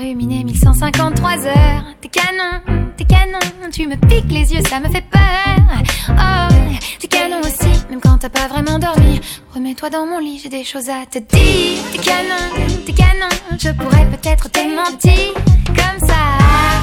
illuminé 1153 heures. T'es canon, tu me piques les yeux, ça me fait peur. Oh, t'es canon aussi, même quand t'as pas vraiment dormi. Remets-toi dans mon lit, j'ai des choses à te dire. T'es canon, je pourrais peut-être te mentir.